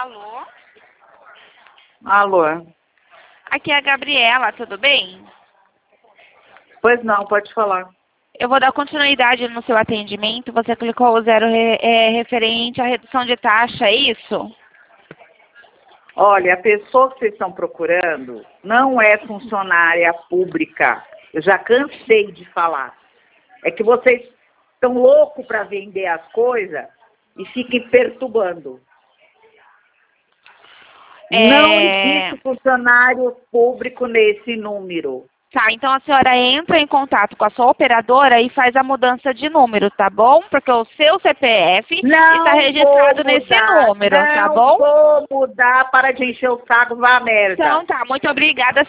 Alô? Alô? Aqui é a Gabriela, tudo bem? Pois não, pode falar. Eu vou dar continuidade no seu atendimento. Você clicou o zero referente à redução de taxa, é isso? Olha, a pessoa que vocês estão procurando não é funcionária pública. Eu já cansei de falar. É que vocês estão loucos para vender as coisas e fiquem perturbando. Não existe funcionário público nesse número. Tá, então a senhora entra em contato com a sua operadora e faz a mudança de número, tá bom? Porque o seu CPF está registrado nesse número, tá bom? Não vou mudar, para de encher o saco, vá merda. Então tá, muito obrigada.